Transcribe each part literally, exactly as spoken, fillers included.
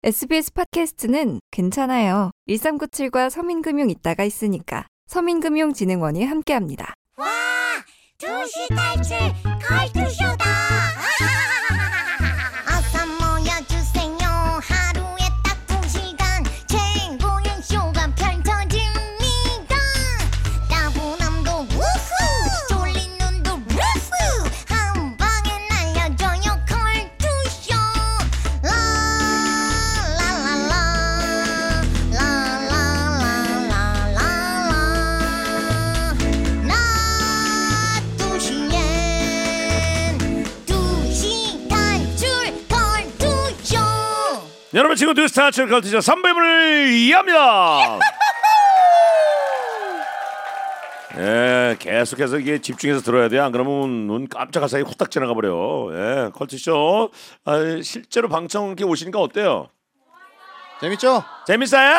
에스비에스 팟캐스트는 괜찮아요. 일삼구칠과 서민금융 있다가 있으니까. 서민금융진흥원이 함께합니다. 와, 두시 탈출 컬투쇼다. 어서 모여주세요. 하루에 딱 두 시간 최고의 쇼가 펼쳐집니다. 따분함도 우후, 졸린 눈도 우후, 한 방에 날려줘요 컬투쇼. 라라라라 라라라라라라 나 두시엔 두시 탈출 컬투쇼. 여러분 지금 두시 탈출 컬투쇼 삼 부의 문을 이합니다. 예, 계속해서 이게 집중해서 들어야 돼요. 안 그러면 눈 깜짝할 사이에 후딱 지나가 버려. 예, 컬투쇼. 아, 실제로 방청 이렇게 오시니까 어때요? 재밌죠? 재밌어요?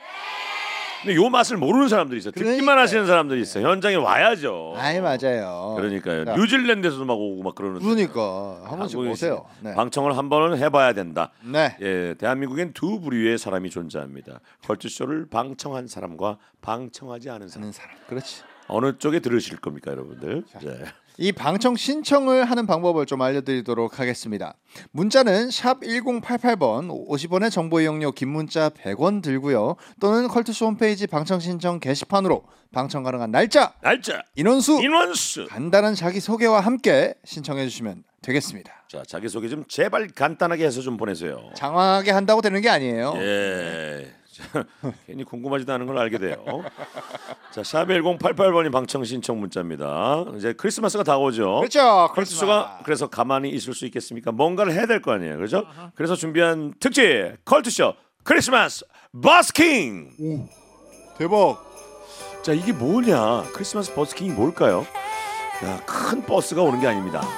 근데 요 맛을 모르는 사람들이 있어요. 듣기만 그러니까요. 하시는 사람들이 있어요. 현장에 와야죠. 아이 맞아요. 그러니까요. 자, 뉴질랜드에서도 막 오고 막 그러는. 그러니까 한 번씩 오세요. 네. 방청을 한 번은 해봐야 된다. 네. 예, 대한민국엔 두 부류의 사람이 존재합니다. 컬투쇼를 방청한 사람과 방청하지 않은 사람. 하는 사람. 그렇지. 어느 쪽에 들으실 겁니까, 여러분들? 네. 이 방청 신청을 하는 방법을 좀 알려드리도록 하겠습니다. 문자는 샵 일공팔팔 번, 오십 원의 정보 이용료, 긴 문자 백 원 들고요. 또는 컬투쇼 홈페이지 방청 신청 게시판으로 방청 가능한 날짜, 날짜, 인원수, 인원수. 간단한 자기소개와 함께 신청해 주시면 되겠습니다. 자, 자기 소개 좀 제발 간단하게 해서 좀 보내세요. 장황하게 한다고 되는 게 아니에요. 예. 괜히 궁금하지도 않은 걸 알게 돼요. 자, 샵 일공팔팔 번이 방청 신청 문자입니다. 이제 크리스마스가 다가오죠. 그렇죠. 컬투쇼가 그래서 가만히 있을 수 있겠습니까? 뭔가를 해야 될 거 아니에요, 그렇죠? uh-huh. 그래서 준비한 특집 컬투쇼 크리스마스 버스킹. 오, 대박. 자, 이게 뭐냐? 크리스마스 버스킹이 뭘까요? 야, 큰 버스가 오는 게 아닙니다.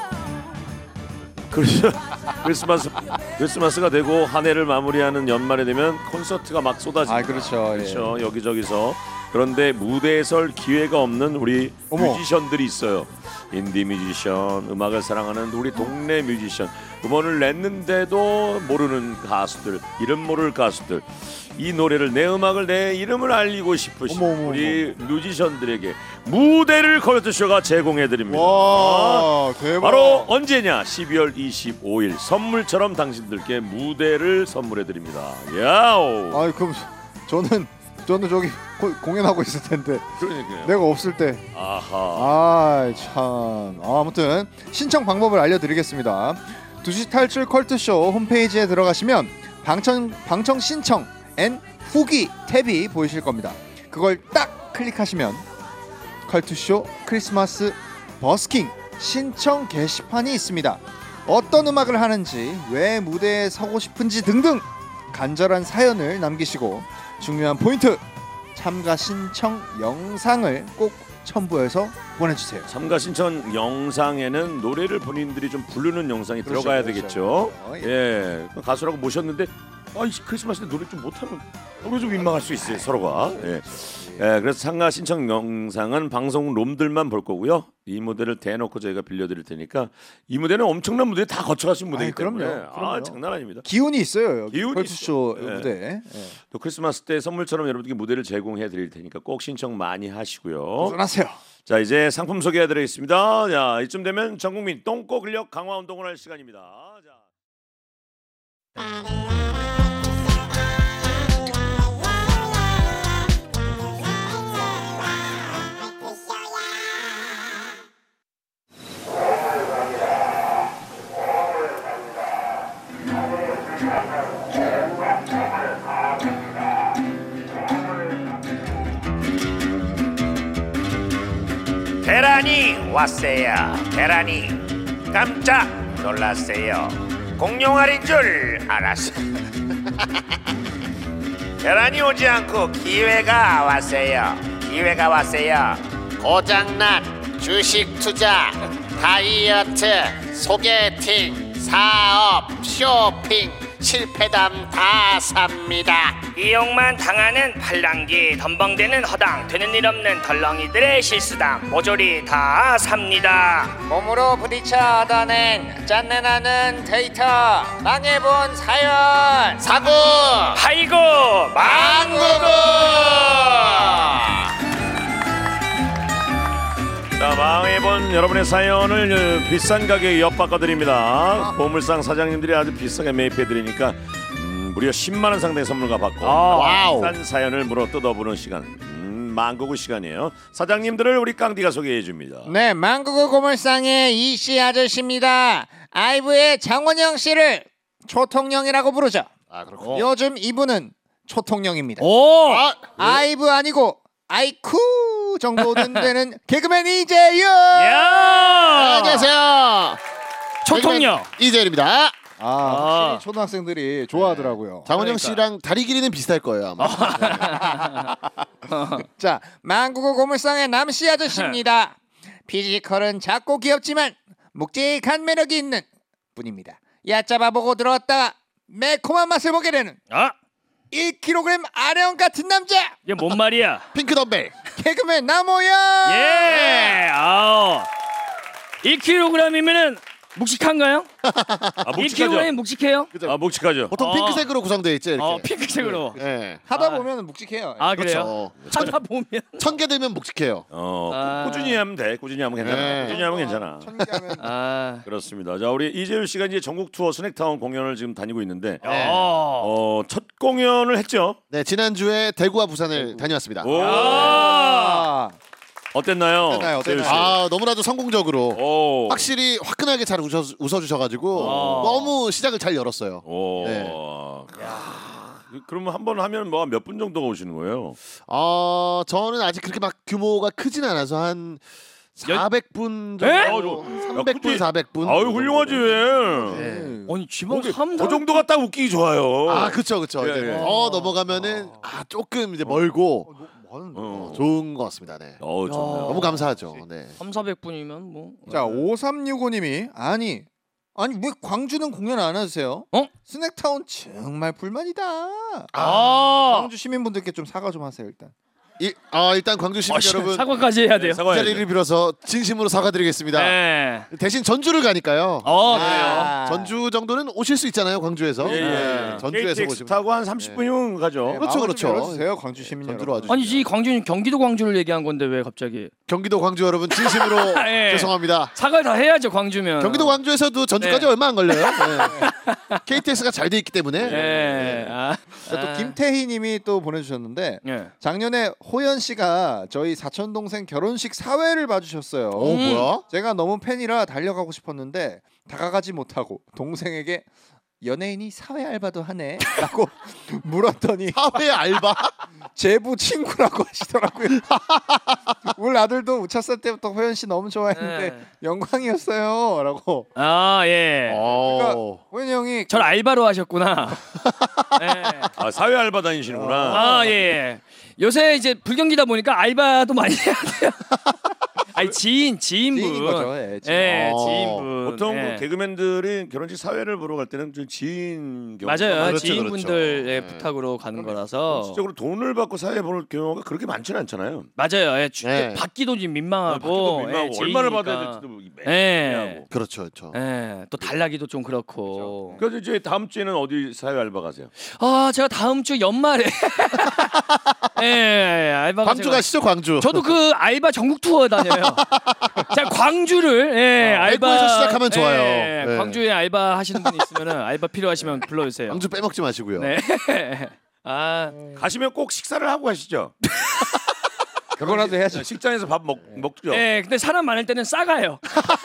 그래서 크리스마스 크리스마스가 되고 한 해를 마무리하는 연말에 되면 콘서트가 막 쏟아집니다. 아, 그렇죠. 그렇죠. 예. 여기저기서. 그런데 무대에 설 기회가 없는 우리 어머. 뮤지션들이 있어요. 인디 뮤지션, 음악을 사랑하는 우리 동네 뮤지션, 음원을 냈는데도 모르는 가수들, 이름 모를 가수들, 이 노래를, 내 음악을, 내 이름을 알리고 싶으신 어머, 어머, 우리 뮤지션들에게 무대를 컬투쇼가 제공해드립니다. 와, 대박. 바로 언제냐? 십이월 이십오일 선물처럼 당신들께 무대를 선물해드립니다. 야오. 아, 그럼 저는 저는 저기 고, 공연하고 있을 텐데. 그러니까요. 내가 없을 때. 아하. 아, 참. 아, 아무튼 신청 방법을 알려드리겠습니다. 두시 탈출 컬투쇼 홈페이지에 들어가시면 방청 방청 신청 앤 후기 탭이 보이실 겁니다. 그걸 딱 클릭하시면 컬투쇼 크리스마스 버스킹 신청 게시판이 있습니다. 어떤 음악을 하는지, 왜 무대에 서고 싶은지 등등 간절한 사연을 남기시고 중요한 포인트, 참가 신청 영상을 꼭 첨부해서 보내주세요. 참가 신청 영상에는 노래를 본인들이 좀 부르는 영상이 그렇죠, 들어가야 그렇죠. 되겠죠. 어, 예. 예, 가수라고 모셨는데 아, 크리스마스 때 노래 좀 못하면 노래 좀 민망할 수 있어요, 서로가. 예. 예, 그래서 참가 신청 영상은 방송 롬들만 볼 거고요. 이 무대를 대놓고 저희가 빌려드릴 테니까, 이 무대는 엄청난 무대 다 거쳐가신 무대이기 아이, 그럼요, 때문에 그럼요. 아, 장난 아닙니다. 기운이 있어요, 여기 기운이 컬투쇼 있어요. 예. 무대. 예. 또 크리스마스 때 선물처럼 여러분께 무대를 제공해 드릴 테니까 꼭 신청 많이 하시고요. 도전하세요. 자, 이제 상품 소개해 드리겠습니다. 자, 이쯤 되면 전국민 똥꼬 근력 강화 운동을 할 시간입니다. 자. 대란이 왔어요. 대란이 깜짝 놀랐어요. 공룡알인 줄 알았어. 대란이 오지 않고 기회가 왔어요. 기회가 왔어요. 고장난 주식 투자, 다이어트, 소개팅, 사업, 쇼핑, 칠패담 다 삽니다. 이용만 당하는 팔랑귀, 덤벙대는 허당, 되는 일 없는 덜렁이들의 실수당, 모조리 다 삽니다. 몸으로 부딪혀 얻어낸 짠내나는 데이터, 망해본 사연, 사고, 아이고 망고고. 자, 망해본 여러분의 사연을 비싼 가격에 엿바꿔드립니다. 보물상 사장님들이 아주 비싸게 매입해드리니까 음, 무려 십만 원 상당의 선물과 받고 와우. 비싼 사연을 물어 뜯어보는 시간, 음, 망고구 시간이에요. 사장님들을 우리 깡디가 소개해줍니다. 네, 망구구 고물상의 이씨 아저씨입니다. 아이브의 장원영 씨를 초통령이라고 부르죠. 아 그렇군요. 요즘 이분은 초통령입니다. 오 아, 아이브 아니고 아이쿠 정도는 되는 개그맨 이재윤. 야 안녕하세요. 초통령 이재일입니다. 아, 확실히 초등학생들이 좋아하더라고요. 장원영 씨랑 다리 길이는 비슷할 거예요 아마. 자, 망구구 고물상의 남씨 아저씨입니다. 피지컬은 작고 귀엽지만 묵직한 매력이 있는 분입니다. 얕잡아 보고 들어왔다가 매콤한 맛을 보게 되는 아 일 킬로그램 아령 같은 남자 이게 뭔 말이야? 핑크 덤벨. 개그맨 남호영. 예 아우 일 킬로그램이면은 묵직한가요? 아, 일 묵직하죠? 킬로그램이 묵직해요? 아, 묵직하죠. 보통 어. 핑크색으로 구성되어 있죠 이렇게. 어 핑크색으로 예. 하다 아. 보면 묵직해요. 아 그래요? 그렇죠. 하다 보면 천 개 되면 묵직해요. 어, 아. 꾸준히 하면 돼. 꾸준히 하면 괜찮아. 네. 꾸준히 하면 괜찮아. 천개하면 아 그렇습니다. 자, 우리 이재율 씨가 이제 전국 투어 스낵타운 공연을 지금 다니고 있는데 네. 어. 어, 첫 공연을 했죠. 네 지난주에 대구와 부산을 다녀왔습니다. 오. 아, 어땠나요? 어땠나요? 재율 씨? 어땠나요? 아 너무나도 성공적으로 오. 확실히 화끈하게 잘 웃어, 웃어주셔가지고 어. 너무 시작을 잘 열었어요. 오. 네. 그- 그러면 한 번 하면 뭐 몇 분 정도가 오시는 거예요? 어 저는 아직 그렇게 막 규모가 크진 않아서 한 사백 분 정도, 에? 삼백 분, 야, 사백 분. 아유 훌륭하지 왜? 네. 아니 지방 그 삼 그 정도가 딱 웃기기 좋아요. 아 그쵸 그쵸. 예, 이제 예. 더 넘어가면은 아 조금 이제 멀고 어. 좋은 것 같습니다. 네. 어, 좋네요. 너무 감사하죠. 네. 삼사백 분이면 뭐 자, 오삼육오님이 아니 아니 왜 광주는 공연 안 하세요? 어? 스낵타운 정말 불만이다. 아 광주 시민분들께 좀 사과 좀 하세요 일단. 이, 아 일단 광주 시민 여러분 사과까지 해야 돼요. 이 자리를 빌어서 진심으로 사과드리겠습니다. 네. 대신 전주를 가니까요. 어 아. 그래요. 전주 정도는 오실 수 있잖아요. 광주에서. 예, 예. 네, 전주에서 케이티엑스 보시면. 타고 한 삼십 분이면 가죠. 네, 그렇죠, 마음 좀 그렇죠. 열어주세요, 광주 시민 전주로 여러분. 와주시면. 아니 이 광주는 경기도 광주를 얘기한 건데 왜 갑자기 경기도 광주 여러분 진심으로 예. 죄송합니다. 사과를 다 해야죠 광주면. 경기도 광주에서도 전주까지 네. 얼마 안 걸려요. 네. 케이티엑스가 잘 돼 있기 때문에. 예. 아. 자, 또 김태희님이 또 보내주셨는데 예. 작년에 호연 씨가 저희 사촌 동생 결혼식 사회를 봐주셨어요. 어 음. 뭐야? 제가 너무 팬이라 달려가고 싶었는데 다가가지 못하고 동생에게 연예인이 사회 알바도 하네 라고 물었더니 사회 알바? 제부 친구라고 하시더라고요. 우리 아들도 우차살 때부터 호연 씨 너무 좋아했는데 네. 영광이었어요 라고. 아 예. 어. 호연이 형이 절 알바로 하셨구나. 예. 아, 사회 알바 다니시는구나. 아 예. 요새 이제 불경기다 보니까 알바도 많이 해야 돼요. 아니 지인 지인분. 지인인 거죠. 예, 지인. 예, 어. 지인분. 보통 예. 그 개그맨들이 결혼식 사회를 보러 갈 때는 좀 지인 경우 맞아요. 그렇죠, 지인분들의 그렇죠. 부탁으로 가는 거라서. 실질적으로 돈을 받고 사회 보는 경우가 그렇게 많지는 않잖아요. 맞아요. 예, 주- 네. 받기도 좀 민망하고. 받기도 민망하고 예, 얼마를 지인이니까. 받아야 될지도 예. 애매하고. 그렇죠, 그렇죠. 예, 또 달라기도 좀 그렇고. 그래서 이제 다음 주에는 어디 사회 알바 가세요? 아, 제가 다음 주 연말에 예, 알바가 광주 제가- 가시죠, 광주. 저도 그 알바 전국 투어 다녀요. 제가 광주를 예, 알바 대구에서 시작하면 좋아요. 예, 네. 광주에 알바 하시는 분이 있으면은 알바 필요하시면 불러주세요. 광주 빼먹지 마시고요. 네. 아, 가시면 꼭 식사를 하고 가시죠. 그거라도 해야죠. 식장에서 밥 먹, 먹죠. 예, 근데 사람 많을 때는 싸가요.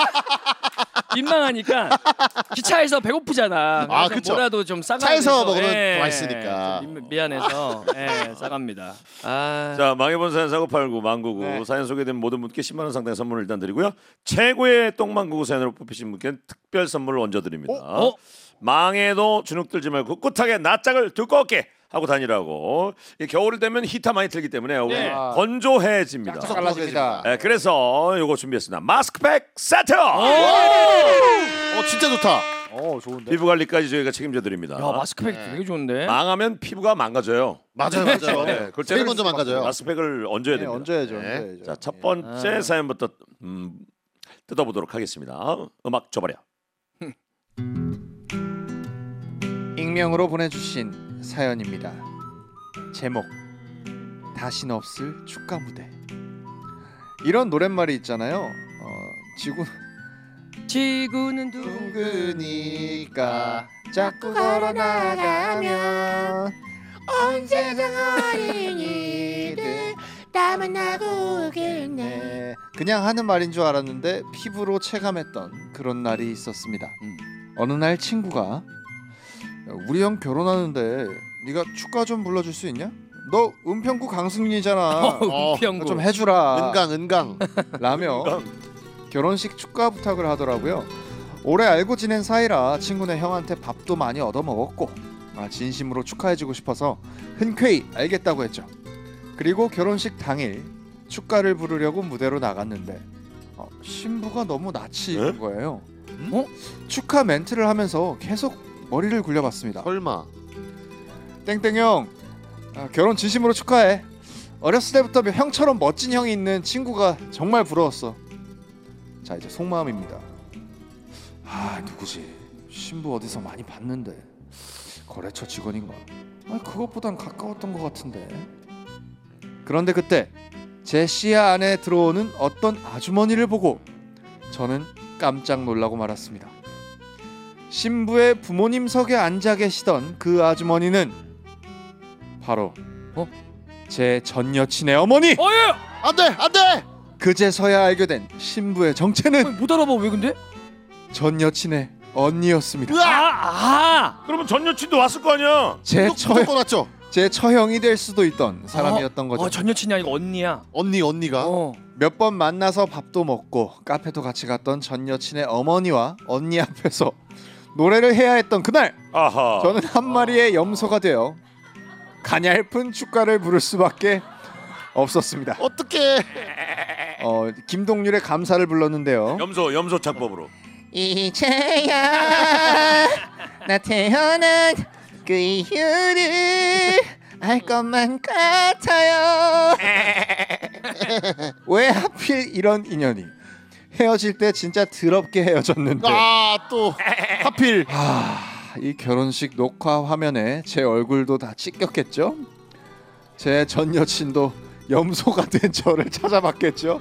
민망하니까 기차에서 배고프잖아. 아, 그래서 그쵸. 뭐라도 좀 싸가. 차에서 먹으면 더 맛있으니까. 미안해서 예, 싸갑니다. 아, 자, 망해본 사연 사고팔구 망구구 네. 사연 소개된 모든 분께 십만 원 상당의 선물을 일단 드리고요. 최고의 똥망구구 사연으로 뽑히신 분께는 특별 선물을 얹어드립니다. 어? 망해도 주눅 들지 말고 꿋하게 낯짝을 두껍게 하고 다니라고. 이 겨울이 되면 히터 많이 틀기 때문에 여기 네. 건조해집니다. 쫙 갈라집니다. 네, 그래서 요거 준비했습니다. 마스크팩 세트. 어, 진짜 좋다. 어 좋은데. 피부 관리까지 저희가 책임져 드립니다. 야 마스크팩 네. 되게 좋은데. 망하면 피부가 망가져요. 맞아요, 맞아요. 네, 그럴 제일 때는 먼저 망가져요. 마스크팩을 얹어야 네, 됩니다. 얹어야죠. 네. 얹어야죠. 자, 첫 예. 번째 아. 사연부터 음, 뜯어보도록 하겠습니다. 음악 줘버려. 익명으로 보내주신 사연입니다. 제목 다신 없을 축가 무대. 이런 노랫말이 있잖아요. 어, 지구 지구는 두. 둥그니까 자꾸 걸어나가면 언제나 어린이들 다 만나고 오겠네. 그냥 하는 말인 줄 알았는데 피부로 체감했던 그런 날이 있었습니다. 음. 어느 날 친구가 우리 형 결혼하는데 네가 축가 좀 불러줄 수 있냐? 너 은평구 강승윤이잖아. 어, 평구. 좀 해주라. 은강, 은강. 라며 결혼식 축가 부탁을 하더라고요. 오래 알고 지낸 사이라 친구네 형한테 밥도 많이 얻어먹었고 아, 진심으로 축하해주고 싶어서 흔쾌히 알겠다고 했죠. 그리고 결혼식 당일 축가를 부르려고 무대로 나갔는데 어, 신부가 너무 낯이 익은 에? 거예요. 어? 축하 멘트를 하면서 계속 머리를 굴려봤습니다. 설마. 땡땡 형 아, 결혼 진심으로 축하해. 어렸을 때부터 형처럼 멋진 형이 있는 친구가 정말 부러웠어. 자 이제 속마음입니다. 아 누구지? 신부 어디서 많이 봤는데 거래처 직원인가? 아 그것보단 가까웠던 것 같은데. 그런데 그때 제 시야 안에 들어오는 어떤 아주머니를 보고 저는 깜짝 놀라고 말았습니다. 신부의 부모님석에 앉아 계시던 그 아주머니는 바로 어? 제 전 여친의 어머니. 어예. 안돼, 안돼. 그제서야 알게 된 신부의 정체는 못 알아봐 왜 근데? 전 여친의 언니였습니다. 아 아. 그러면 전 여친도 왔을 거 아니야. 제 처, 무조건 왔죠. 제 처형이 될 수도 있던 사람이었던 거죠. 어, 전 여친이 아니고 언니야. 언니, 언니가. 어. 몇 번 만나서 밥도 먹고 카페도 같이 갔던 전 여친의 어머니와 언니 앞에서 노래를 해야 했던 그날 아하. 저는 한 마리의 염소가 되어 가냘픈 축가를 부를 수밖에 없었습니다. 어떻게? 어, 김동률의 감사를 불렀는데요. 염소 염소 창법으로. 이제야 나 태어난 그 이유를 알 것만 같아요. 왜 하필 이런 인연이 헤어질 때 진짜 더럽게 헤어졌는데 아, 또 하필. 아, 이 결혼식 녹화 화면에 제 얼굴도 다 찢겼겠죠? 제 전 여친도 염소가 된 저를 찾아봤겠죠?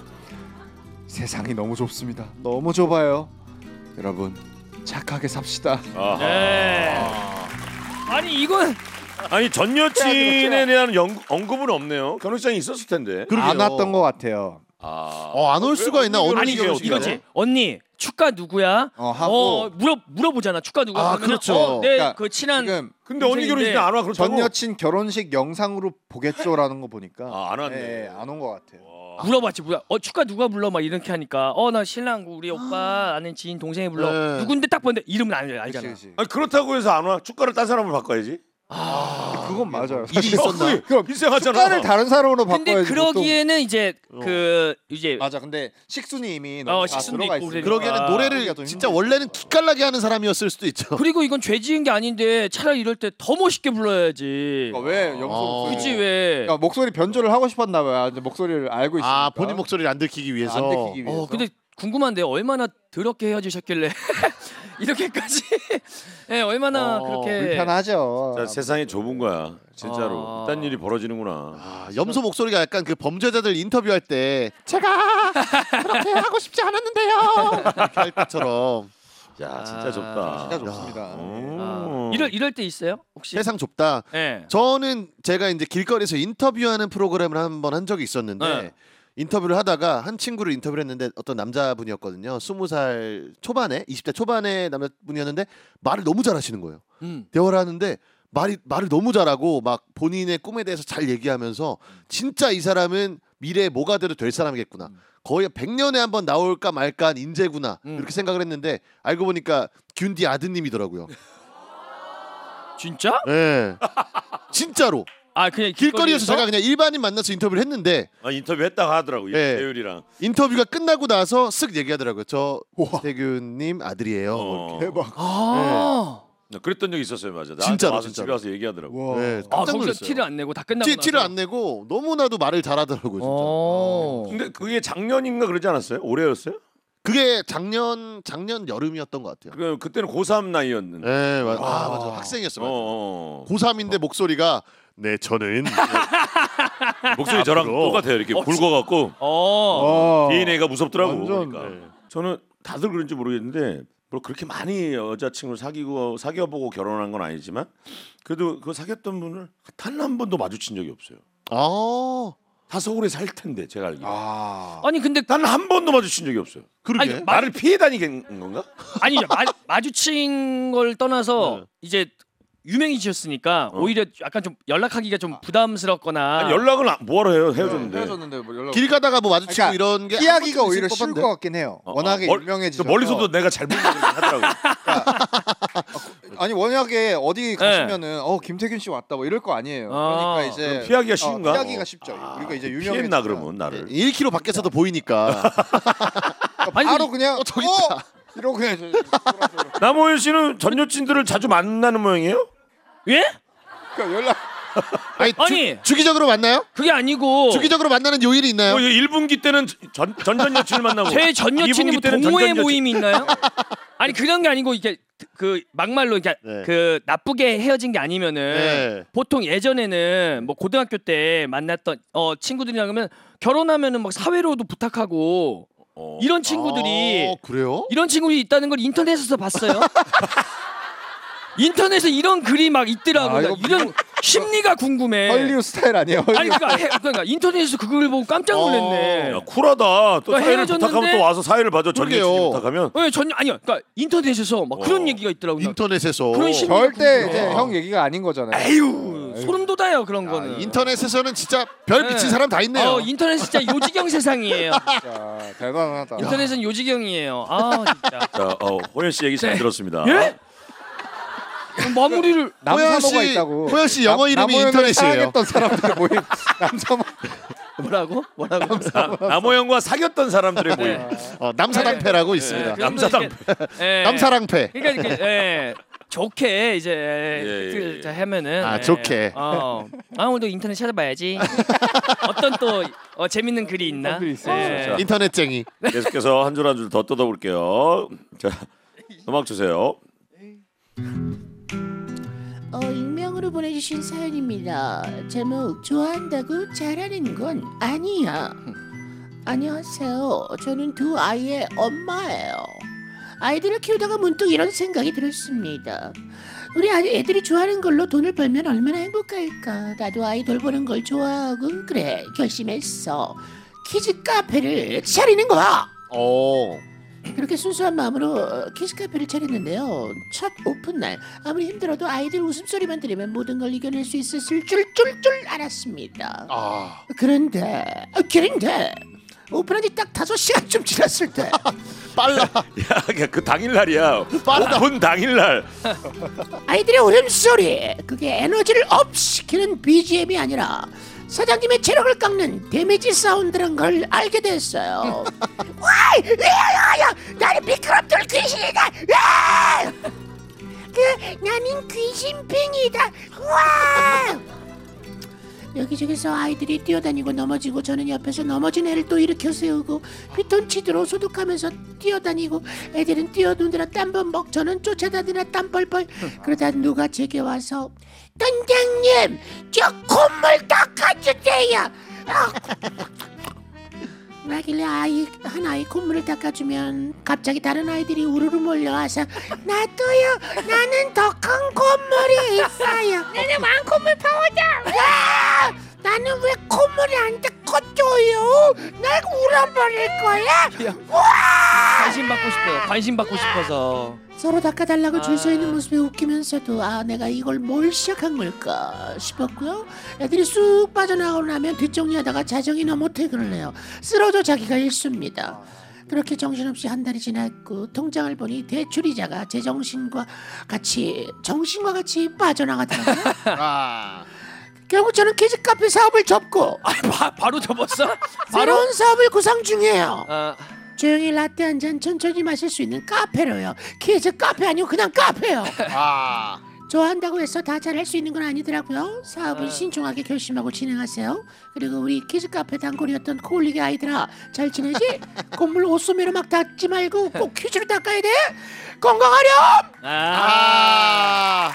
세상이 너무 좁습니다. 너무 좁아요. 여러분 착하게 삽시다. 아하. 네. 아니 이건 아니 전 여친에 대한 연, 언급은 없네요. 결혼식장에 있었을 텐데. 그러게요. 안 왔던 것 같아요. 아. 어, 안 올 수가 있나? 언니 아니 결혼식이네. 이거지. 언니 축가 누구야? 어, 하고 어 물어 물어보잖아. 축가 누구야? 아, 그러면은, 그렇죠. 어, 내 그러니까 그 친한 지금 근데 언니 결혼식에 안 와. 그렇다고. 전 여친 결혼식 영상으로 보겠죠라는 거 보니까 아, 안 왔네. 예, 안 온 것 같아요. 물어봤지. 뭐야? 어 축가 누가 불러? 막 이렇게 하니까 어 나 신랑 우리 오빠 아는 지인 동생이 불러. 네. 누군데 딱 보는데 이름은 알, 알잖아. 그치, 그치. 아니 그렇다고 해서 안 와. 축가를 딴 사람으로 바꿔야지. 아 그건 맞아요. 일이 있었나? 그럼 희생하잖아. 축가를 다른 사람으로 근데 바꿔야지. 그러기에는 이제 그 이제 보통. 맞아. 근데 식순이 이미 어, 너무 다 식순도 들어가 있고 있으니까. 그러기에는 아, 노래를 하기가 좀 진짜 힘들죠. 원래는 기깔나게 하는 사람이었을 수도 있죠. 그리고 이건 죄 지은 게 아닌데 차라리 이럴 때 더 멋있게 불러야지. 그러니까 왜 염소 어. 목소리? 그치 왜? 그러니까 목소리 변조를 하고 싶었나 봐요. 이제 목소리를 알고 있으니까. 아, 본인 목소리를 안 들키기 위해서. 안 들키기 위해서. 어 근데 궁금한데 얼마나 더럽게 헤어지셨길래 이렇게까지 예 얼마나 어, 그렇게 불편하죠. 자, 세상이 좁은 거야. 진짜로. 아. 이딴 일이 벌어지는구나. 아, 염소 목소리가 약간 그 범죄자들 인터뷰할 때 제가 그렇게 하고 싶지 않았는데요. 이렇게 할 때처럼. 야, 진짜 아, 좁다. 진짜 좋습니다. 음. 아, 이럴 이럴 때 있어요? 혹시? 세상 좁다. 예. 저는 제가 이제 길거리에서 인터뷰하는 프로그램을 한번 한 적이 있었는데 네. 인터뷰를 하다가 한 친구를 인터뷰를 했는데 어떤 남자분이었거든요. 스무 살 초반에 이십 대 초반의 남자분이었는데 말을 너무 잘하시는 거예요. 음. 대화를 하는데 말이 말을 너무 잘하고 막 본인의 꿈에 대해서 잘 얘기하면서 진짜 이 사람은 미래에 뭐가 돼도 될 사람이겠구나. 거의 백 년에 한번 나올까 말까한 인재구나. 음. 이렇게 생각을 했는데 알고 보니까 균디 아드님이더라고요. 진짜? 예. 진짜로. 아 그냥 길거리에서 제가 그냥 일반인 만나서 인터뷰를 했는데 아, 인터뷰 했다가 하더라고요. 네. 배율이랑. 인터뷰가 끝나고 나서 쓱 얘기하더라고요. 저 태균님 아들이에요. 어. 대박. 아, 그랬던 적이 있었어요, 맞아. 나한테 진짜로, 와서 진짜로. 집에 와서 얘기하더라고. 와. 네, 아 깜짝 거기서 놀랐어요. 티를 안 내고 다 끝나고 티, 티를 나서? 안 내고 너무나도 말을 잘하더라고요. 진짜. 어. 근데 그게 작년인가 그러지 않았어요? 올해였어요? 그게 작년 작년 여름이었던 것 같아요. 그 그때는 고삼 나이였는데. 네, 맞아. 아, 아. 맞아. 학생이었어. 어, 맞아. 어. 고삼인데 목소리가 네 저는 목소리 저랑 앞으로. 똑같아요. 이렇게 굵어갖고 어. 와. 디엔에이가 무섭더라고. 완전, 그러니까. 네. 저는 다들 그런지 모르겠는데 뭐 그렇게 많이 여자친구를 사귀고 사귀어보고 결혼한 건 아니지만 그래도 그 사귀었던 분을 단 한 번도 마주친 적이 없어요. 아 다 서울에 살 텐데 제가 알기로. 아. 아니 근데 단 한 번도 마주친 적이 없어요. 그러게. 아니, 마- 나를 피해 다니는 건가? 아니 마, 마주친 걸 떠나서 네. 이제 유명해지셨으니까 어. 오히려 약간 좀 연락하기가 좀 부담스럽거나 아니, 연락은 안- 뭐하러 해요? 헤어졌는데. 헤어졌는데 뭐 연락. 길 가다가 뭐 마주치고 그러니까 이런 게 피하기가 한 번쯤 오히려 있을 쉬울 법한데. 것 같긴 해요. 어, 워낙에 멀- 유명해지셔서. 멀리서도 내가 잘 보이는 하더라고. 아니 워낙에 어디 가시면은 어 김태균 씨 왔다 뭐 이럴 거 아니에요. 아, 그러니까 이제 그럼 피하기가 쉬운가? 어, 피하기가 쉽죠. 우리가 이제 유명해. 피했나 그러면 나를. 일 킬로미터 밖에서도 보이니까. 아니, 바로 그냥 어, 저기 어! 있다. 이러고 그냥 이제 돌아서. 남호연 씨는 전 여친들을 자주 만나는 모양이에요? 예? 그러니까 연락 아니, 아니. 주, 주기적으로 만나요? 그게 아니고 주기적으로 만나는 요일이 있나요? 어, 일 분기 때는 전 전전 여친을 만나고 제 전 이 여친이 분기 뭐 때는 동호회 전전 여친- 모임이 있나요? 아니 그런 게 아니고 이게 그 막말로 이게 네. 그 나쁘게 헤어진 게 아니면은 네. 보통 예전에는 뭐 고등학교 때 만났던 어 친구들이랑 그러면 결혼하면은 막 사회로도 부탁하고 어. 이런 친구들이 아, 그래요? 이런 친구들이 있다는 걸 인터넷에서 봤어요. 인터넷에 이런 글이 막 있더라고. 아, 나 이거 이런 심리가 궁금해. 헐리우드 스타일 아니에요? 아니 헐리우드. 그러니까, 해, 그러니까 인터넷에서 그걸 보고 깜짝 놀랐네. 야, 쿨하다. 또 그러니까 사회를 헤어졌는데- 부탁하면 또 와서 사회를 봐줘. 전 그러게요. 여친이 부탁하면. 왜 전 아니요. 그러니까 인터넷에서 막 그런 어. 얘기가 있더라고. 요 인터넷에서. 그런 심- 절대 어. 이제 형 얘기가 아닌 거잖아요. 에휴 소름 돋아요 그런 아, 거는. 인터넷에서는 진짜 별 네. 미친 사람 다 있네요. 어 인터넷 진짜 요지경 세상이에요. 자, 대단하다. 인터넷은 요지경이에요. 아 진짜. 자, 어, 호연 씨 얘기 잘 네. 들었습니다. 예? 마무리를 남사모가 호연 씨- 있다고. 호연 씨 영어 남- 이름이 남호연을 인터넷이에요. 사랑했던 사람들의 모임. 남사모. 뭐라고? 뭐라고? 남호연과 사귀었던 사람들의 모임. 네. 어, 남사랑패라고 있습니다. 그런 거 남사당. 이렇게, 예. 남사랑패. 그러니까 이렇게 예. 좋게 이제 예, 예, 예. 자, 하면은 아, 예. 좋게. 어. 아 오늘도 인터넷 찾아봐야지. 어떤 또 어, 재밌는 글이 있나? 글이 있어요. 예. 자. 인터넷쟁이. 계속해서 한 줄 한 줄 더 뜯어볼게요. 자, 음악 주세요. 어, 익명으로 보내주신 사연입니다. 제목 좋아한다고 잘하는 건 아니야. 안녕하세요. 저는 두 아이의 엄마예요. 아이들을 키우다가 문득 이런 생각이 들었습니다. 우리 아이 애들이 좋아하는 걸로 돈을 벌면 얼마나 행복할까. 나도 아이 돌보는 걸 좋아하고 그래 결심했어. 키즈 카페를 차리는 거야. 어. 그렇게 순수한 마음으로 키즈 카페를 차렸는데요. 첫 오픈 날 아무리 힘들어도 아이들 웃음소리만 들으면 모든 걸 이겨낼 수 있었을 줄줄줄 알았습니다. 아. 그런데 아, 그런데 오픈한 지 딱 다섯 시간쯤 지났을 때 빨라. 야, 그 당일날이야. 빠르다. 오픈 당일날. 아이들의 울음소리 그게 에너지를 업시키는 비지엠이 아니라 사장님의 체력을 깎는 데미지 사운드란 걸 알게 됐어요. 와이! 야야야! 나는 미끄럼틀 귀신이다! 야! 그 나는 귀신팽이다! 와! 여기저기서 아이들이 뛰어다니고 넘어지고 저는 옆에서 넘어진 애를 또 일으켜 세우고 피톤치드로 소독하면서 뛰어다니고 애들은 뛰어노느라 땀범벅 저는 쫓아다니느라 땀 뻘뻘 그러다 누가 제게 와서 선장님 저 콧물 닦아주세요. 아, 나길래 아이 한 아이 콧물을 닦아주면 갑자기 다른 아이들이 우르르 몰려와서 나도요 나는 더 큰 콧물이 있어요. 나는 왕콧물 파워다. 와 나는 왜 콧물이 안 닦아줘요? 날 울어버릴 거야? 관심 받고 싶어요. 관심 받고 싶어서. 서로 닦아달라고 줄 서 있는 아. 모습에 웃기면서도 아 내가 이걸 뭘 시작한 걸까 싶었고요. 애들이 쑥 빠져나가고 나면 뒷정리하다가 자정이 넘어 퇴근을 해요. 쓰러져 자기가 일수입니다. 그렇게 정신없이 한 달이 지났고 통장을 보니 대출이자가 제 정신과 같이 정신과 같이 빠져나가더라고요. 아. 결국 저는 키즈 카페 사업을 접고 아, 바, 바로 접었어? 바로? 새로운 사업을 구상 중이에요. 아, 조용히 라떼 한 잔 천천히 마실 수 있는 카페로요. 키즈 카페 아니고 그냥 카페요. 아. 좋아한다고 해서 다 잘할 수 있는 건 아니더라고요. 사업은 아. 신중하게 결심하고 진행하세요. 그리고 우리 키즈 카페 단골이었던 코올리게 아이들아, 잘 지내지? 건물 옷소매로 막 닦지 말고 꼭 퀴즈로 닦아야 돼. 건강하렴. 아. 아.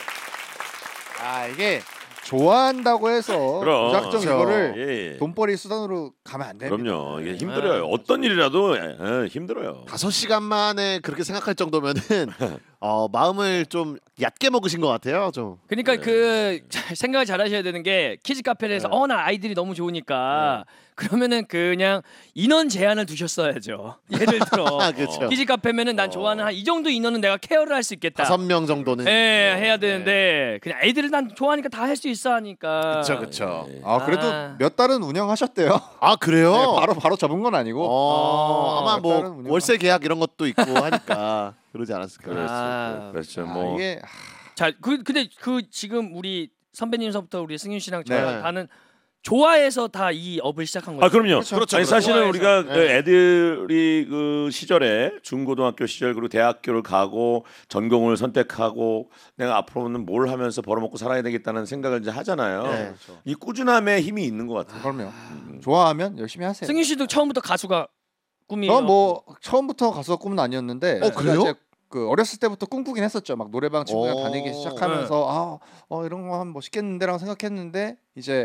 아 이게 좋아한다고 해서 그럼. 무작정 그렇죠. 이거를 예, 예. 돈벌이 수단으로 가면 안 됩니다. 그럼요. 이게 힘들어요. 어떤 일이라도 예, 예, 힘들어요. 다섯 시간 만에 그렇게 생각할 정도면은 어, 마음을 좀 얕게 먹으신 것 같아요. 좀. 그러니까 그 생각을 잘 하셔야 되는 게 키즈 카페에서 네. 어 나 아이들이 너무 좋으니까 그러면은 그냥 인원 제한을 두셨어야죠. 예를 들어 아, 그렇죠. 키즈 카페면은 난 좋아하는 한 이 정도 인원은 내가 케어를 할 수 있겠다. 다섯 명 정도는. 예, 해야 되는데 그냥 애들을 난 좋아하니까 다 할 수 있어 하니까. 그렇죠, 그렇죠. 예. 아 그래도 아. 몇 달은 운영하셨대요. 아 그래요? 네, 바로 바로 접은 건 아니고. 어, 아마 몇 뭐 달은 운영- 월세 계약 이런 것도 있고 하니까 그러지 않았을까요? 그렇죠. 아. 그렇죠. 아, 뭐 이게 자, 그 근데 그 지금 우리 선배님서부터 우리 승윤 씨랑 저랑 네. 다는 좋아해서 다 이 업을 시작한 거죠. 아 그럼요. 그렇죠, 아니 그렇죠. 사실은 좋아해서. 우리가 그 네. 애들이 그 시절에 중고등학교 시절 그리고 대학교를 가고 전공을 선택하고 내가 앞으로는 뭘 하면서 벌어먹고 살아야 되겠다는 생각을 이제 하잖아요. 네. 이 꾸준함에 힘이 있는 것 같아요. 그럼요. 좋아하면 열심히 하세요. 승윤 씨도 처음부터 가수가 꿈이에요. 저뭐 처음부터 가수가 꿈은 아니었는데. 어, 그래요? 제가 이제 그 어렸을 때부터 꿈꾸긴 했었죠. 막 노래방 친구랑 오. 다니기 시작하면서 아, 어 이런 거 하면 멋있겠는데라고 생각했는데 이제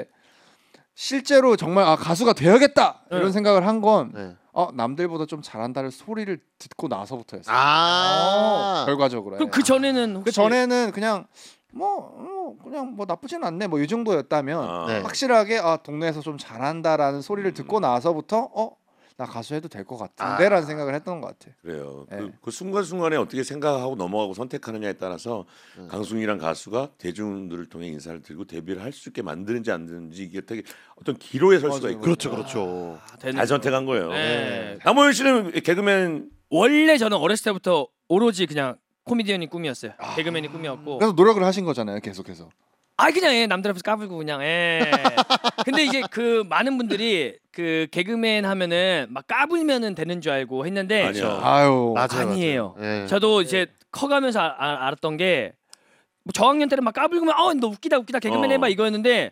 실제로 정말 아 가수가 되어야겠다 이런 네. 생각을 한 건 네. 어, 남들보다 좀 잘한다는 소리를 듣고 나서부터였어요. 아. 결과적으로. 그럼 그 전에는 혹시 그 전에는 그냥 뭐, 뭐 그냥 뭐 나쁘진 않네 뭐 이 정도였다면 아, 네. 확실하게 아 동네에서 좀 잘한다라는 소리를 듣고 나서부터 어 나 가수 해도 될 것 같은데라는 아. 생각을 했던 것 같아. 그래요. 네. 그, 그 순간순간에 어떻게 생각하고 넘어가고 선택하느냐에 따라서 음. 강승이란 가수가 대중들을 통해 인사를 드리고 데뷔를 할 수 있게 만드는지 안 되는지 이게 되게 어떤 기로에 설 수가 맞아요. 있고 그렇죠, 그렇죠. 아, 되는 잘 선택한 거예요. 네. 남호연 씨는 개그맨 원래 저는 어렸을 때부터 오로지 그냥 코미디언이 꿈이었어요. 개그맨이 꿈이었고. 그래서 노력을 하신 거잖아요, 계속해서. 아 그냥 예, 남들 앞에서 까불고 그냥 예. 근데 이제 그 많은 분들이 그 개그맨 하면은 막 까불면은 되는 줄 알고 했는데 아니야. 아유. 맞아요, 아니에요. 맞아요. 네. 저도 이제 커가면서 아, 아, 알았던 게 뭐 저학년 때는 막 까불고면 어너 웃기다 웃기다 개그맨 어. 해봐 이거였는데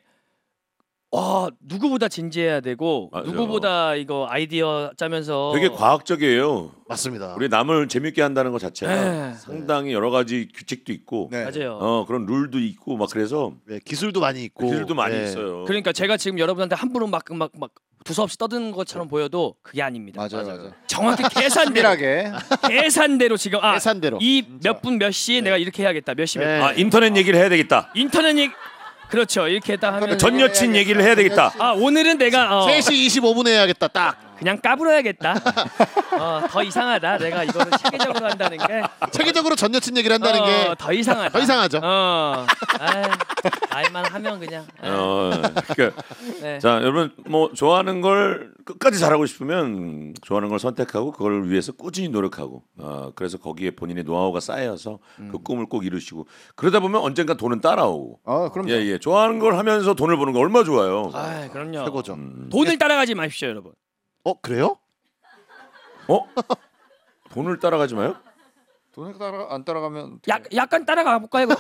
와 누구보다 진지해야 되고 맞아요. 누구보다 이거 아이디어 짜면서 되게 과학적이에요. 맞습니다. 우리 남을 재밌게 한다는 것 자체가 네. 상당히 여러 가지 규칙도 있고 네. 맞아요. 어 그런 룰도 있고 막 그래서 네, 기술도 많이 있고 기술도 많이 네. 있어요. 그러니까 제가 지금 여러분한테 함부로 막 막 막 두서없이 떠드는 것처럼 보여도 그게 아닙니다. 맞아요, 맞아요. 정확히 계산대로 밀하게. 계산대로 지금 아 계산대로. 이 몇 분 몇 시에 내가 이렇게 해야겠다 몇 시 몇 네. 분. 아 인터넷 얘기를 해야 되겠다. 인터넷 얘기 그렇죠 이렇게 딱 하면 전 여친 얘기를 해야 되겠다. 아 오늘은 내가 어, 세 시 이십오 분에 해야겠다. 딱. 그냥 까불어야겠다. 어, 더 이상하다. 내가 이거를 체계적으로 한다는 게 체계적으로 전 여친 얘기를 한다는 어, 게 더 이상하다. 더 이상하죠. 어, 아이, 말만 하면 그냥. 아이, 어, 그러니까 네. 자 여러분 뭐 좋아하는 걸 끝까지 잘하고 싶으면 좋아하는 걸 선택하고 그걸 위해서 꾸준히 노력하고 어, 그래서 거기에 본인의 노하우가 쌓여서 그 꿈을 꼭 이루시고 그러다 보면 언젠가 돈은 따라오고 아, 그럼 예예 좋아하는 걸 하면서 돈을 버는 거 얼마 좋아요. 아이, 그럼요. 최고죠. 음. 돈을 따라가지 마십시오, 여러분. 어 그래요? 어? 돈을 따라가지 마요? 돈을 따라 안 따라가면 약 약간 따라가 볼까 이거.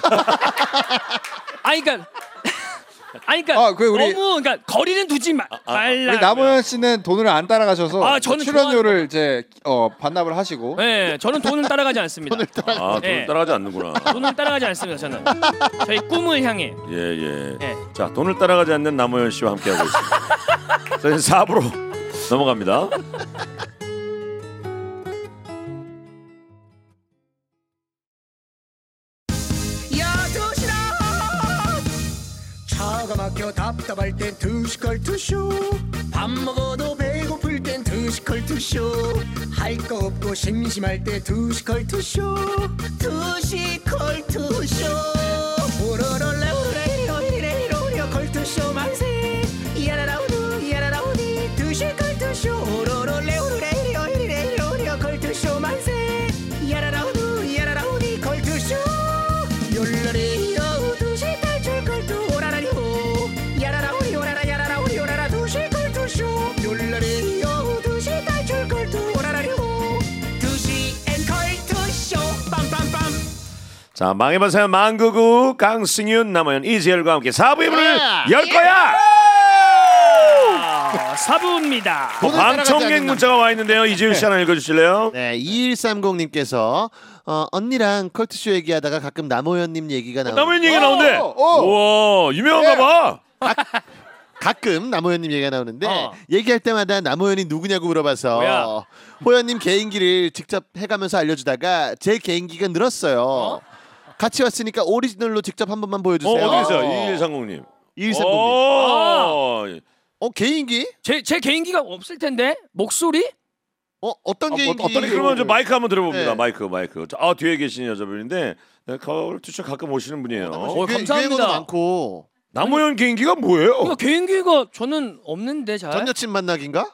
아니 그러니까 아니 그러니까 아, 그 우리- 너무 그러니까 거리는 두지 마, 말라. 우리 남호연 씨는 돈을 안 따라가셔서 아, 저는 출연료를 이제 어, 반납을 하시고 네, 저는 돈을 따라가지 않습니다. 돈을 따라. 아 돈을 네. 따라가지 않는구나. 돈을 따라가지 않습니다. 저는 저희 꿈을 향해. 예예. 예. 자 돈을 따라가지 않는 남호연 씨와 함께하고 있습니다. 저희 사 부로 넘어갑니다. 차가 막혀 답답할 땐 투시컬 투쇼 밥 먹어도 배고플 땐 투시컬 투쇼 할 거 없고 심심할 때 투시컬 투쇼 투시컬 투쇼 오로롤레 오레이로 이레이로 이레 컬투쇼 만세 야라라우두 야라라우디 투시컬 투쇼 오로롤레 오레이로 이레이로 이레 컬투쇼 만세 야라라우두 야라라우디 컬투쇼 욜라리 여우두시 탈출 컬투 오라라리호 자, 망해봐세요 망구구 강승윤 남호연 이재열과 함께 사 부의 문을 열 거야. 사 부입니다. 어, 방청객 문자가 와 있는데요. 이재율 씨 하나 읽어주실래요? 네, 이일삼공님께서 어, 언니랑 컬투쇼 얘기하다가 가끔 남호연님 얘기가 나오고 남호연 얘기가 나오는데 우와 유명한가 봐. 가끔 남호연님 얘기가 나오는데 어. 얘기할 때마다 남호연이 누구냐고 물어봐서 뭐야? 호연님 개인기를 직접 해가면서 알려주다가 제 개인기가 늘었어요. 어? 같이 왔으니까 오리지널로 직접 한 번만 어, 보여주세요. 어디 계세요? 이일삼공님. 이일삼공님. 오. 어 개인기? 제, 제 개인기가 없을 텐데 목소리? 어 어떤 어, 개인기? 어떤 그러면 저 마이크 한번 들어봅니다. 네. 마이크 마이크. 아 뒤에 계신 여자분인데 네, 컬투쇼 가끔 오시는 분이에요. 어, 유- 감사합니다. 유행어도 많고 남호연 개인기가 뭐예요? 이거 개인기가 저는 없는데 잘. 전 여친 만나기인가?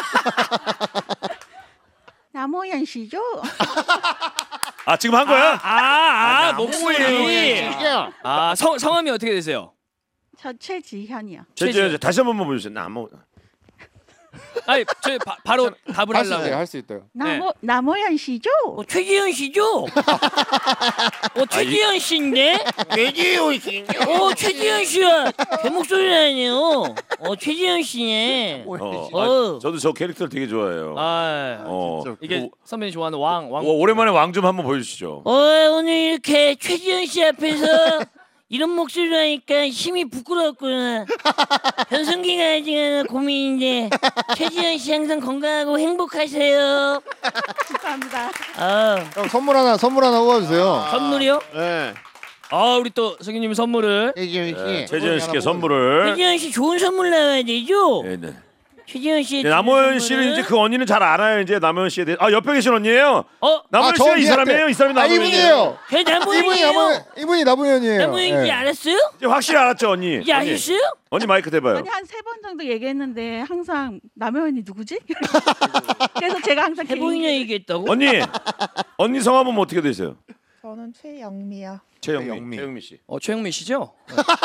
남호연 씨죠? 아 지금 한 거야? 아, 아, 아, 목소리. 씨죠? 아, 성, 성함이 어떻게 되세요? 저 최지현이요. 제제 다시 한 번만 보여주세요. 남호. 아니, 저 바, 바로 답을 할 수 하려고. 있대요. 할 수 있대요. 남호 남호연 씨죠? 어, 최지현 씨죠? 어, 최지현 씨인데? 최지현 씨. 어, 최지현 씨야. 제 목소리 아니에요. 어, 최지현 씨네. 어, 어. 아, 저도 저 캐릭터를 되게 좋아해요. 아, 어. 이게 선배님 좋아하는 왕, 왕. 오, 오랜만에 왕 좀 한번 보여주시죠. 어, 오늘 이렇게 최지현 씨 앞에서 이런 목소리로 하니까 힘이 부끄럽구나. 변성기가 아직 하나 고민인데 최지현 씨 항상 건강하고 행복하세요. 감사합니다. 아, 형 선물 하나 선물 하나 뽑아주세요. 선물이요? 네. 아, 우리 또 석유님 선물을. 최지현 씨. 네, 최재현 씨께 선물을. 최지현 씨 좋은 선물 나와야 되죠? 네, 네. 최지현 씨. 네, 남호연 씨는 이제 그 언니는 잘 알아요. 이제 남호연 씨에 대해. 아 옆에 계신 언니예요. 어, 남호연 아, 씨가 이 저기한테. 사람이에요. 이 사람이 아 남호연이에요. 이분이에요. 걔 이분이 남호연이에요. 남은 이분이 남우현이에요. 남호연인지 예. 알았어요? 이제 확실히 알았죠 언니. 이제 언니. 아셨어요? 언니 마이크 대봐요. 아니 한 세 번 정도 얘기했는데 항상 남효연이 누구지? 그래서 제가 항상 세 번이나 개인기- 얘기했다고? 언니 언니 성함은 뭐 어떻게 되세요? 저는 최영미요. 최영미. 최영미. 최영미 씨. 어, 최영미 씨죠?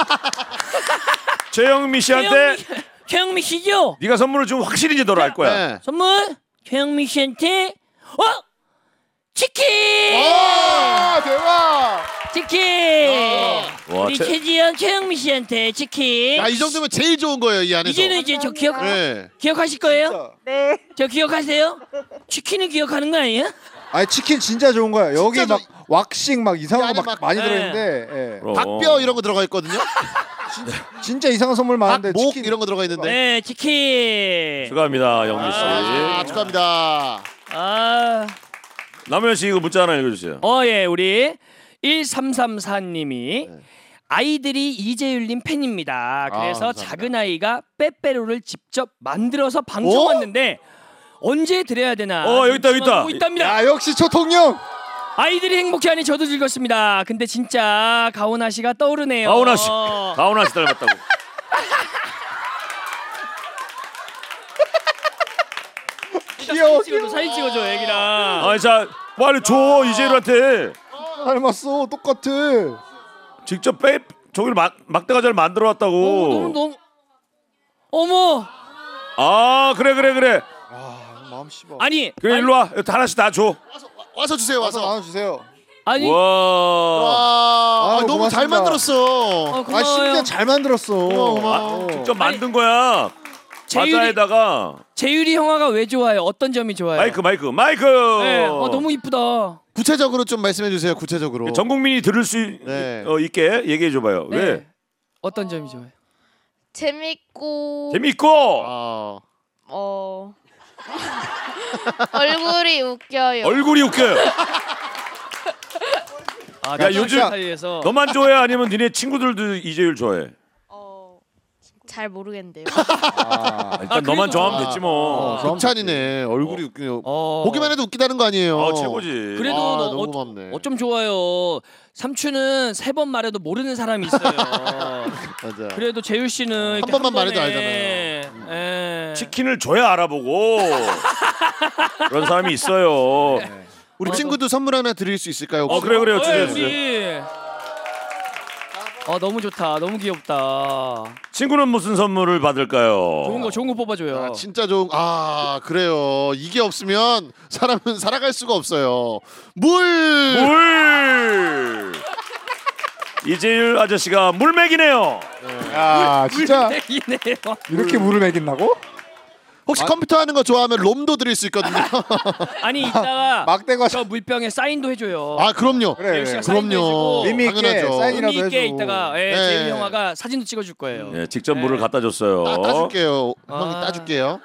최영미 씨한테 최영미, 최영미 씨죠? 네가 선물을 주면 확실히 이제 너를 알 거야. 네. 선물 최영미 씨한테 어 치킨 아 대박. 치킨 와, 우리 최- 최지현 최영미 씨한테 치킨. 아, 이 정도면 제일 좋은 거예요, 이 안에서. 이제는 이제 저 기억 네. 기억하실 거예요? 네. 저 기억하세요? 치킨을 기억하는 거 아니에요? 아니 치킨 진짜 좋은 거야. 여기 진짜 막 왁싱 막 이상한 이 거 안에 막 막- 많이 네. 들어있는데 예. 그럼. 닭뼈 이런 거 들어가 있거든요. 진짜 이상한 선물 많은데 닭목 치킨 이런 거 들어가 있는데. 네, 치킨. 축하합니다 영미 씨. 아, 축하합니다. 아, 남현 씨 이거 문자 하나 읽어주세요. 어, 예, 우리 일삼삼사님이 아이들이 이재율님 팬입니다. 그래서 감사합니다. 작은 아이가 빼빼로를 직접 만들어서 방청 어? 왔는데 언제 드려야 되나? 어, 여기 있다, 여기 있다. 보고 있답니다. 야 역시 초통령. 아이들이 행복해하니 저도 즐겁습니다. 근데 진짜 가오나 씨가 떠오르네요. 가오나 씨, 가오나 씨 닮았다고. 귀여워. 찍어줘, 사진 찍어줘, 애기랑. 아니 자 빨리 줘 이재율한테. 닮았어. 똑같아. 직접 빼 저기를 막 막대 과자를 만들어 어, 너무 왔다고. 너무. 어머, 아 그래 그래 그래. 아 마음 씹어. 아니, 그래 아니, 일로 와. 이거 하나씩 다 줘. 와서 주세요, 와서 와서. 나눠주세요. 아니, 와. 와, 아, 아유, 너무 잘 고맙습니다. 만들었어. 어, 아 고마워요. 심지어 잘 만들었어. 고마워, 고마워. 어. 직접 만든 거야. 재율이, 과자에다가 재율이 형아가 왜 좋아요? 어떤 점이 좋아요? 마이크 마이크 마이크. 네, 어, 너무 이쁘다. 구체적으로 좀 말씀해 주세요. 구체적으로. 전 국민이 들을 수 네. 어, 있게 얘기해 줘봐요. 네. 왜? 어떤 점이 좋아요? 재밌고 재밌고 아, 어 얼굴이 웃겨요. 얼굴이 웃겨요. 아, 야, 야, 요즘- 요즘 사이에서 너만 좋아해 아니면 니네 친구들도 이재율 좋아해? 어, 잘 모르겠는데요. 아, 일단 아, 너만 그래도- 좋아하면 됐지 뭐. 어, 극찬이네. 얼굴이 웃기요. 어, 보기만 해도 웃기다는 거 아니에요. 어, 최고지. 그래도 아, 너 너무 어, 고맙네. 어쩜 좋아요. 삼촌은 세 번 말해도 모르는 사람이 있어요. 맞아. 그래도 재율 씨는 이렇게 번만 번에, 말해도 알잖아요. 예. 치킨을 줘야 알아보고 그런 사람이 있어요. 우리 어, 친구도 선물 하나 드릴 수 있을까요? 어 혹시? 그래 그래요. 어, 주세요 예, 주세요. 우리. 아, 너무 좋다. 너무 귀엽다. 친구는 무슨 선물을 받을까요? 좋은 거 좋은 거 뽑아줘요. 아, 진짜 좋은. 아, 그래요. 이게 없으면 사람은 살아갈 수가 없어요. 물. 물. 이재율 아저씨가 물맥이네요. 야 진짜 물맥이네요. 이렇게 물을 먹인다고? 혹시 아. 컴퓨터 하는 거 좋아하면 롬도 드릴 수 있거든요. 아니 이따가 막대가 저 물병에 사인도 해줘요. 아 그럼요. 그래, 그래. 그럼요. 의미 있게 당연하죠. 사인이라도 의미 있게 해줘. 이따가 예, 네. 재윤 형아가 사진도 찍어줄 거예요. 네, 직접 네. 물을 갖다 줬어요. 따, 따줄게요. 아. 형이 따줄게요.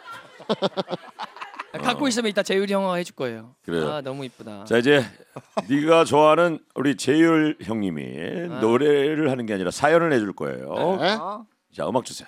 갖고 있으면 이따 재율이 형아가 해줄 거예요. 그래요. 아 너무 이쁘다. 자 이제 네가 좋아하는 우리 재율 형님이 아. 노래를 하는 게 아니라 사연을 내줄 거예요. 네? 자 음악 주세요.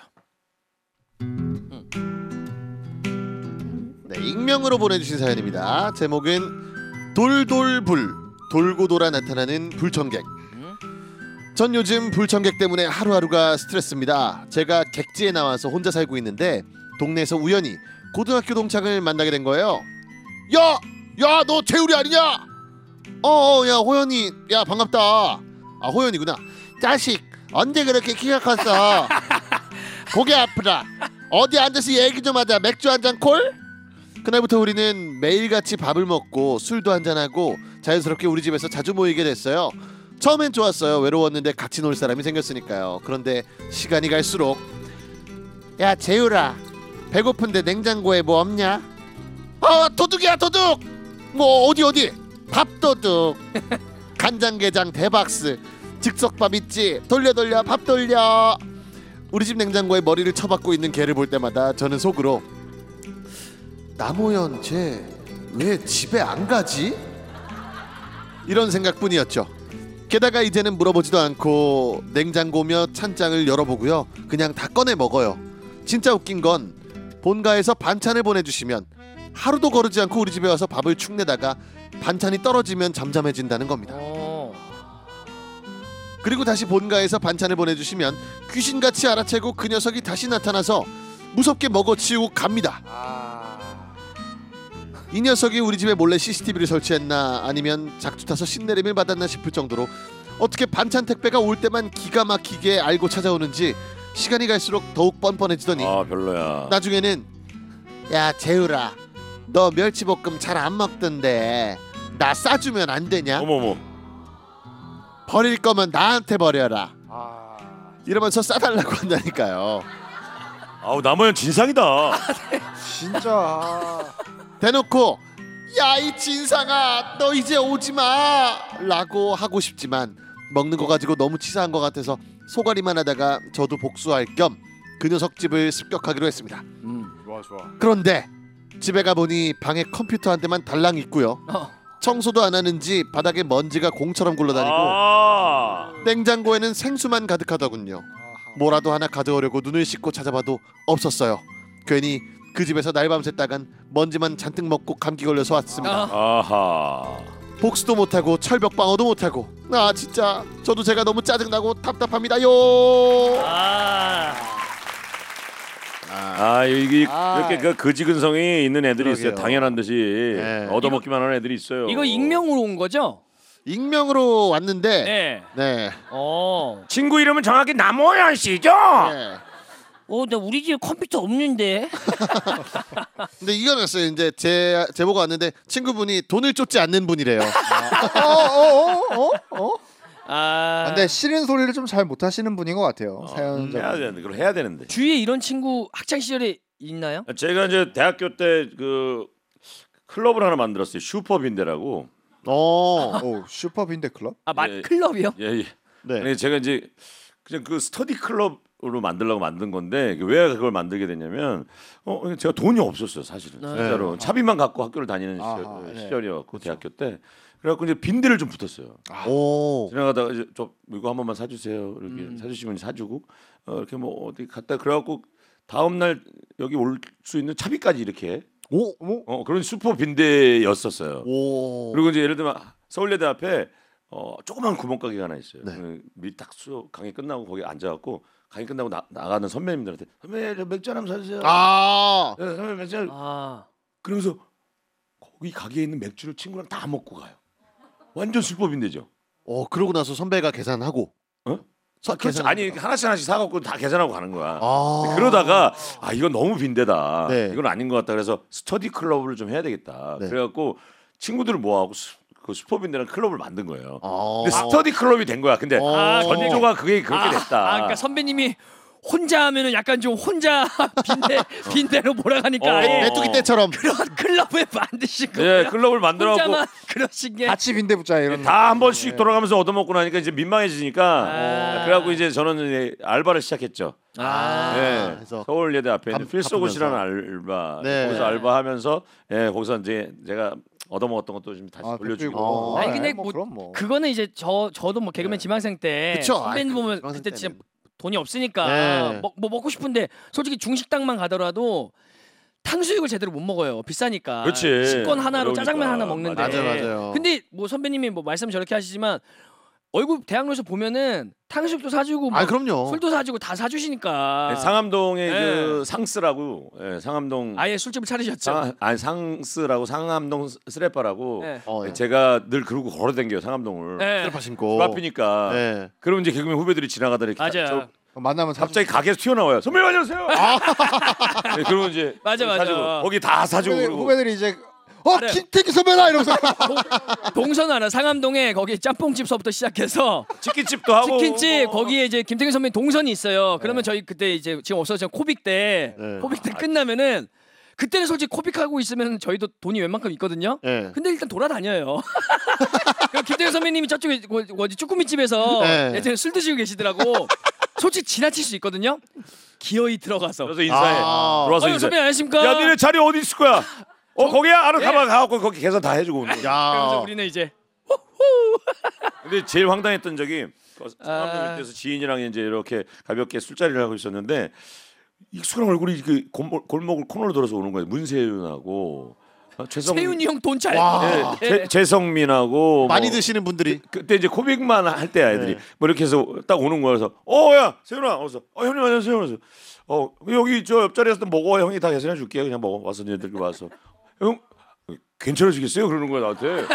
네, 익명으로 보내주신 사연입니다. 제목은 돌돌불 돌고 돌아 나타나는 불청객. 전 요즘 불청객 때문에 하루하루가 스트레스입니다. 제가 객지에 나와서 혼자 살고 있는데 동네에서 우연히 고등학교 동창을 만나게 된 거예요. 야, 야, 너 재율이 아니냐? 어, 어, 야, 호연이, 야, 반갑다. 아, 호연이구나. 자식, 언제 그렇게 키가 컸어? 고개 아프다. 어디 앉아서 얘기 좀 하자. 맥주 한 잔 콜? 그날부터 우리는 매일같이 밥을 먹고 술도 한잔하고 자연스럽게 우리 집에서 자주 모이게 됐어요. 처음엔 좋았어요. 외로웠는데 같이 놀 사람이 생겼으니까요. 그런데 시간이 갈수록 야 재율아 배고픈데 냉장고에 뭐 없냐? 아 도둑이야 도둑! 뭐 어디 어디? 밥도둑 간장게장 대박스 즉석밥 있지? 돌려 돌려 밥 돌려. 우리 집 냉장고에 머리를 쳐박고 있는 걔를 볼 때마다 저는 속으로 남호연 쟤 왜 집에 안 가지? 이런 생각뿐이었죠. 게다가 이제는 물어보지도 않고 냉장고며 찬장을 열어보고요. 그냥 다 꺼내 먹어요. 진짜 웃긴 건 본가에서 반찬을 보내주시면 하루도 거르지 않고 우리 집에 와서 밥을 축 내다가 반찬이 떨어지면 잠잠해진다는 겁니다. 어. 그리고 다시 본가에서 반찬을 보내주시면 귀신같이 알아채고 그 녀석이 다시 나타나서 무섭게 먹어치우고 갑니다. 이 녀석이 우리 집에 몰래 씨씨티비를 설치했나 아니면 작두 타서 신내림을 받았나 싶을 정도로 어떻게 반찬 택배가 올 때만 기가 막히게 알고 찾아오는지 시간이 갈수록 더욱 뻔뻔해지더니 아 별로야. 나중에는 야 재율아 너 멸치볶음 잘 안 먹던데 나 싸주면 안 되냐? 어머머. 버릴 거면 나한테 버려라. 이러면서 싸달라고 한다니까요. 아우 남호연 진상이다. 진짜. 대놓고 야 이 진상아 너 이제 오지마 라고 하고 싶지만 먹는 거 가지고 너무 치사한 것 같아서 소가리만 하다가 저도 복수할 겸 그 녀석 집을 습격하기로 했습니다. 음. 좋아 좋아. 그런데 집에 가보니 방에 컴퓨터 한 대만 달랑 있고요. 어. 청소도 안 하는지 바닥에 먼지가 공처럼 굴러다니고 아. 냉장고에는 생수만 가득하더군요. 뭐라도 하나 가져오려고 눈을 씻고 찾아봐도 없었어요. 괜히 그 집에서 날밤 샜다간 먼지만 잔뜩 먹고 감기 걸려서 왔습니다. 아. 아하. 복수도 못하고 철벽 방어도 못하고 아 진짜 저도 제가 너무 짜증나고 답답합니다요. 아. 아 이게 아. 이렇게 그 거지근성이 있는 애들이 있어요. 그러게요. 당연한 듯이 네. 얻어먹기만 하는 애들이 있어요. 이거 익명으로 온 거죠? 익명으로 왔는데 네. 네. 어. 친구 이름은 정확히 남호연 씨죠? 네. 어, 나 우리 집에 컴퓨터 없는데. 근데 이거였어요. 이제 제 제보가 왔는데 친구분이 돈을 쫓지 않는 분이래요. 어어어어 어? 어? 아. 근데 싫은 소리를 좀 잘 못하시는 분인 것 같아요. 어, 사연자. 해야 되는데 그걸 해야 되는데. 주위에 이런 친구 학창 시절에 있나요? 제가 이제 대학교 때 그 클럽을 하나 만들었어요. 슈퍼빈대라고. 어. 오 슈퍼빈대 클럽? 아, 맛 예. 클럽이요? 예, 예. 네. 아니, 제가 이제 그냥 그 스터디 클럽으로 만들려고 만든 건데 왜 그걸 만들게 됐냐면 어 제가 돈이 없었어요 사실은 네. 진짜로 차비만 갖고 학교를 다니는 아하, 시절, 네. 시절이었고 대학교 때 그래갖고 이제 빈대를 좀 붙었어요. 오. 지나가다가 이제 저 이거 한 번만 사주세요 이렇게 음. 사주시면 사주고 어, 이렇게 뭐 어디 갔다 그래갖고 다음 날 여기 올 수 있는 차비까지 이렇게 오. 어 그런 슈퍼 빈대였었어요. 오. 그리고 이제 예를 들면 서울예대 앞에 어 조그만 구멍가게가 하나 있어요. 네. 그 밀딱 수업 강의 끝나고 거기 앉아갖고 강의 끝나고 나, 나가는 선배님들한테 선배 저 맥주 하나 사주세요. 아. 네, 선배 맥주. 아. 그러면서 거기 가게에 있는 맥주를 친구랑 다 먹고 가요. 완전 술법인데죠. 어 그러고 나서 선배가 계산하고. 어? 서, 아, 그렇지. 아니 하나씩 하나씩 사갖고 다 계산하고 가는 거야. 아. 그러다가 아 이건 너무 빈대다. 네. 이건 아닌 것 같다. 그래서 스터디 클럽을 좀 해야 되겠다. 네. 그래갖고 친구들을 모아갖고 수- 그 슈퍼빈들은 클럽을 만든 거예요. 어. 근데 스터디 클럽이 된 거야. 근데 아, 전조가 그게 그렇게 아, 됐다. 아, 그러니까 선배님이 혼자 하면은 약간 좀 혼자 빈대 빈대로 몰아가니까 어. 아예 메뚜기 떼처럼 그런 클럽을 만드신 거예요. 네, 클럽을 만들어갖고 혼자만 그러신 게 같이 빈대 붙자 이런. 다 한 번씩 네. 돌아가면서 얻어먹고 나니까 이제 민망해지니까 아. 그래갖고 이제 저는 이제 알바를 시작했죠. 아. 네, 그래서 서울예대 앞에 있는 갚- 필소고시라는 갚으면서. 알바 네. 거기서 알바하면서 예 거기서 이제 제가 얻어먹었던 것도 좀 다시 아, 돌려주고. 어, 아니, 근데 뭐, 뭐 그럼 뭐. 그거는 이제 저 저도 뭐 개그맨 지망생 때 그쵸. 선배님 아이, 보면 지망생 그때 진짜 때는. 돈이 없으니까 네. 먹, 뭐 먹고 싶은데 솔직히 중식당만 가더라도 탕수육을 제대로 못 먹어요. 비싸니까. 그렇지. 식권 하나로 어려우니까. 짜장면 하나 먹는데. 맞아요, 맞아요. 근데 뭐 선배님이 뭐 말씀 저렇게 하시지만 얼굴 대학로에서 보면은 탕수육도 사주고 뭐 아 그럼요. 술도 사주고 다 사주시니까. 네, 상암동에 네. 그 상스라고 예, 상암동 아예 술집을 차리셨죠. 상, 아니 상스라고 상암동 스레바라고 네. 어, 예. 제가 늘 그러고 걸어댕겨요 상암동을. 네. 슬퍼 신고. 그 앞이니까. 네. 그러면 이제 개그맨 후배들이 지나가다 이렇게 맞아요. 저- 만나면 갑자기 가게에서 튀어나와요. 선배님 안녕하세요. 네, 그러면 이제 맞아, 맞아. 사주고, 거기 다 사주고 후배들, 그러고. 후배들이 이제 어 그래. 김태기 선배다 이러면서 동선 알아. 상암동에 거기 짬뽕집서부터 시작해서 치킨집도 하고 치킨집 거기에 이제 김태균 선배님 동선이 있어요. 그러면 저희 그때 이제 지금 없어졌지만 코빅 때 네. 코빅 때 끝나면은 그때는 솔직히 코빅 하고 있으면 저희도 돈이 웬만큼 있거든요. 네. 근데 일단 돌아다녀요. 김태균 선배님이 저쪽에 그 어디 쭈꾸미 집에서 네. 예전에 술 드시고 계시더라고. 솔직히 지나칠 수 있거든요. 기어이 들어가서. 그래서 인사해. 아. 들어와서 어이 인사해. 선배님 안녕하십니까? 야 니네 자리 어디 있을 거야? 어 거기야? 알아 네. 가봐 가갖고 거기 계산 다 해주고 오는 거야. 그러면서 야. 우리는 이제 근데 제일 황당했던 적이 그 아. 상암동 일대에서 지인이랑 이제 이렇게 가볍게 술자리를 하고 있었는데 익숙한 얼굴이 그 골목, 골목을 코너로 돌아서 오는 거예요. 문세윤하고 어, 최성 세윤이 형 돈 잘. 와. 네, 제, 재성민하고 많이 뭐, 드시는 분들이. 그때 이제 코빅만 할 때 아이들이 네. 뭐 이렇게 해서 딱 오는 거야. 그래서 어야 세윤아, 그래서 어 형님 안녕하세요. 그래서 어 여기 저 옆자리에서 먹어. 형이 다 계산해 줄게. 그냥 먹어. 와서 니들 와서 형 괜찮으시겠어요? 그러는 거야 나한테.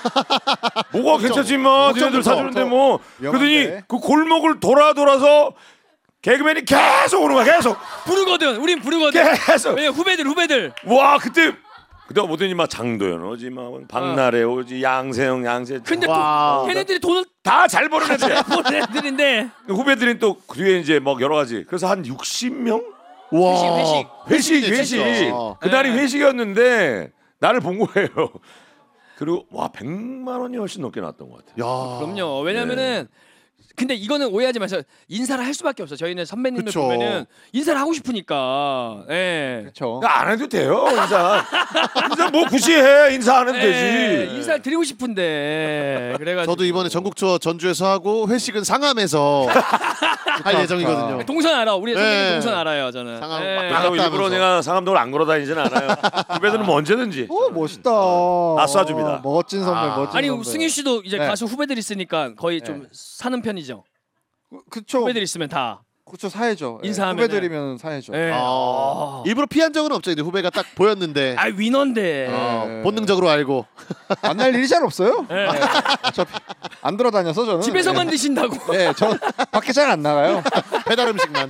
뭐가 괜찮지 마. 니네들 사주는데 뭐. 그러더니 위험한데? 그 골목을 돌아 돌아서 개그맨이 계속 오는 거야. 계속 부르거든. 우린 부르거든. 계속. 왜 후배들 후배들. 와 그때 그때가 뭐더니 막 장도연 오지 막 박나래 오지 양세형 양세. 근데 와. 또 걔네들이 돈을 다 잘 버는 애들이야. 버는 애들인데 후배들은 또 그 뒤에 이제 막 여러 가지. 그래서 한 육십 명 와. 회식, 회식 회식이네, 회식. 진짜. 그날이 네. 회식이었는데 나를 본 거예요. 그리고 와 백만 원이 훨씬 넘게 나왔던 것 같아요. 야. 그럼요. 왜냐면은 근데 이거는 오해하지 마세요. 인사를 할 수밖에 없어. 저희는 선배님을 그쵸. 보면은 인사를 하고 싶으니까. 예. 그렇죠. 안 해도 돼요 인사. 인사 뭐 굳이 해. 인사 안 해도 예, 되지. 인사를 드리고 싶은데 그래가지고 저도 이번에 전국 투어 전주에서 하고 회식은 상암에서 할 예정이거든요. 동선 알아. 우리 선배님 예. 동선 알아요. 저는. 상암 예. 막 아, 갔다 일부러 하면서. 내가 상암동을 안 걸어 다니지는 않아요. 후배들은 뭐 언제든지. 오 멋있다. 다 쏴줍니다. 어, 멋진 선배, 아. 멋진 아니 선배. 승윤 씨도 이제 네. 가수 후배들 있으니까 거의 좀 사는 편이죠. 그쵸. 후배들 있으면 다. 그쵸 사야죠. 예, 인사하면은- 후배들이면 사야죠. 예. 아. 일부러 피한 적은 없죠. 근데 후배가 딱 보였는데 아 위너인데. 어, 예. 본능적으로 알고. 만날 일이 잘 없어요. 예. 어차피 안 돌아다녀서 저는. 집에서만 예. 드신다고. 네, 저 밖에 잘 안 나가요. 배달 음식만.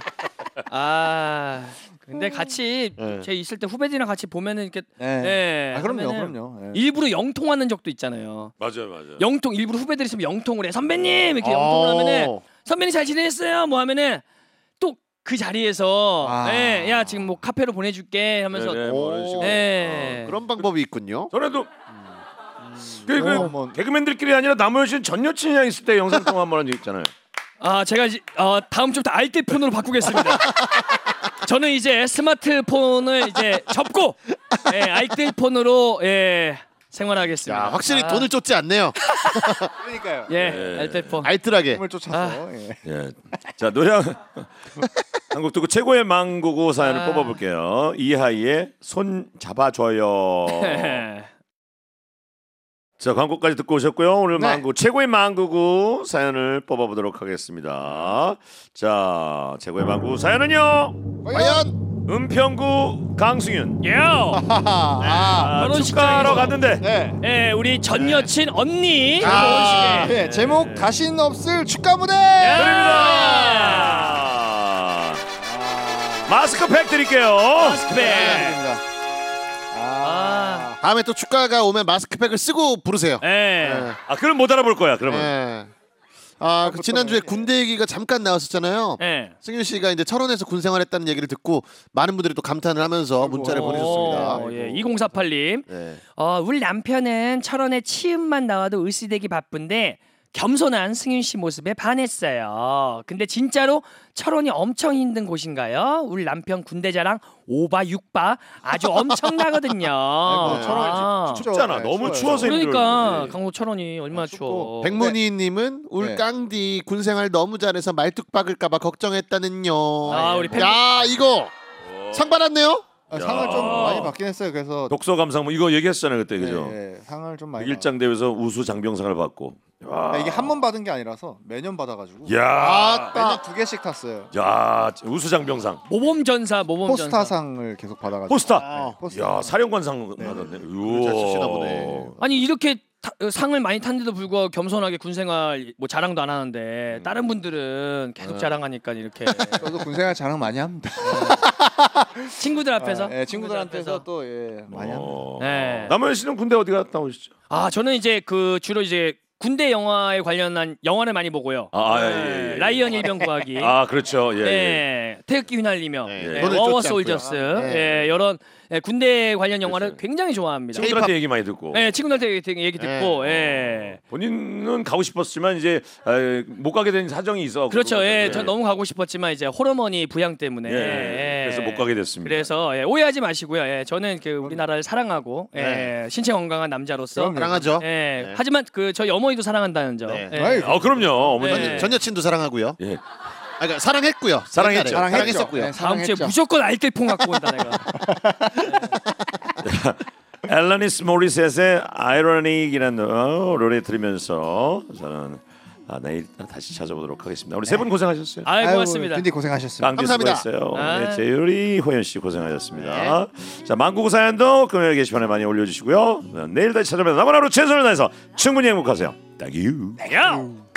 아 근데 같이 네. 제 있을 때 후배들이랑 같이 보면은 이렇게 네. 예, 아, 그럼요, 하면은 그럼요. 예. 일부러 영통하는 적도 있잖아요. 맞아요, 맞아요. 영통 일부러 후배들 있으면 영통을 해. 선배님 이렇게 어. 영통을 하면은 선배님 잘 지내셨어요? 뭐 하면은 또 그 자리에서 아. 예, 야 지금 뭐 카페로 보내줄게 하면서 네, 네, 뭐 이런 식으로. 예. 그런 방법이 있군요. 전에도 그, 그 어, 뭐. 개그맨들끼리 아니라 남호연 씨는 전 여친이랑 있을 때 영상 통화 한번 한 적 있잖아요. 아 제가 이제 어, 다음 주부터 알뜰폰으로 바꾸겠습니다. 저는 이제 스마트폰을 이제 접고 예, 알뜰폰으로 예, 생활하겠습니다. 야, 확실히 아, 돈을 쫓지 않네요. 그러니까요. 예, 네. 알뜰폰. 알뜰하게. 꿈을 쫓아서. 예. 예. 자 노래 한- 한곡 듣고 최고의 망구구 사연을 아. 뽑아볼게요. 이하이의 손 잡아줘요. 자 광고까지 듣고 오셨고요. 오늘 네. 망구 최고의 망구구 사연을 뽑아보도록 하겠습니다. 자 최고의 망구구 사연은요. 과연 은평구 강승윤. 예. 아, 결혼식장에서. 축가하러 갔는데 네. 예, 우리 전 여친 언니 아. 결혼식에 예, 제목 다신 없을 축가 무대. 드립니다. 마스크팩 드릴게요. 마스크팩. 아. 아. 다음에 또 축가가 오면 마스크팩을 쓰고 부르세요. 네. 네. 아 그럼 못 알아볼 거야. 그러면. 네. 아, 그 지난주에 군대 얘기가 잠깐 나왔었잖아요. 네. 승윤 씨가 이제 철원에서 군 생활했다는 얘기를 듣고 많은 분들이 또 감탄을 하면서 문자를 보내주셨습니다. 오, 예, 이공사팔 님. 네. 어, 우리 남편은 철원에 치음만 나와도 으스대기 바쁜데 겸손한 승윤 씨 모습에 반했어요. 근데 진짜로 철원이 엄청 힘든 곳인가요? 우리 남편 군대 자랑 오바 육바 아주 엄청나거든요. 아이고, 철원이 아. 춥잖아. 네, 너무 추워요. 추워서 그러니까 힘들어. 강호 철원이 얼마나 추워. 백문희님은 울 네. 깡디 군 생활 너무 잘해서 말뚝 박을까봐 걱정했다는요. 아, 우리 팬- 야 이거 상 받았네요. 아, 상을 좀 많이 받긴 했어요. 그래서 독서 감상 뭐 이거 얘기했잖아요 그때 그죠? 네, 네, 상을 좀 많이. 일장 대회에서 우수 장병상을 받고. 받... 이게 한 번 받은 게 아니라서 매년 받아가지고. 야, 매년 두 개씩 탔어요. 야 우수 장병상. 모범전사 모범전사. 포스타상을 계속 받아가지고. 포스타. 네, 포스타. 야 사령관상 네. 받았네. 잘 쓰시나 보네. 아니 이렇게 타, 상을 많이 탔는데도 불구하고 겸손하게 군생활 뭐 자랑도 안 하는데 다른 분들은 계속 네. 자랑하니까 이렇게 저도 군생활 자랑 많이 합니다. 친구들 앞에서. 아, 예, 친구들한테서 또 예, 많이 합니다. 어. 네. 남은 씨는 군대 어디 갔다 오셨죠? 아 저는 이제 그 주로 이제 군대 영화에 관련한 영화를 많이 보고요. 아, 예, 네, 예, 예. 라이언 일병 구하기. 아 그렇죠. 예. 예. 네, 태극기 휘날리며 네, 네, 돈을 워워 쫓지 않고요. 솔저스 네. 예, 이런 예, 군대 관련 영화를 그렇죠. 굉장히 좋아합니다. 친구들한테 얘기 많이 듣고. 네, 친구들한테 얘기, 얘기 듣고 예. 본인은 가고 싶었지만 이제 에, 못 가게 된 사정이 있어. 그렇죠. 예, 예. 전 너무 가고 싶었지만 이제 호르몬이 부양 때문에 예. 예. 그래서 못 가게 됐습니다. 그래서 예, 오해하지 마시고요. 예, 저는 그 우리나라를 사랑하고 예, 신체 건강한 남자로서 사랑하죠. 예, 네. 하지만 그 저희 어머니도 사랑한다는 점. 네. 예. 아이, 아 그럼요. 어머니. 네. 전 여친도 사랑하고요. 예. 아, 그러니까 사랑했고요. 사랑했죠. 옛날에. 사랑했죠. 사랑했었고요. 네, 다음 주에 사랑했죠. 무조건 알뜰폰 갖고 온다 내가. 앨러니스 모리셋의 아이러닉이라는 노래 들으면서 저는 아, 내일 다시 찾아보도록 하겠습니다. 우리 세 분 고생하셨어요. 아이 고맙습니다. 딘디 고생하셨어요. 깡디 감사합니다. 수고했어요. 아. 네, 재율이 호연 씨 고생하셨습니다. 자 만국구 사연도 금요일 게시판에 많이 올려주시고요. 내일 다시 찾아뵙는 남은 하루 최선을 다해서 충분히 행복하세요. Thank you. 야.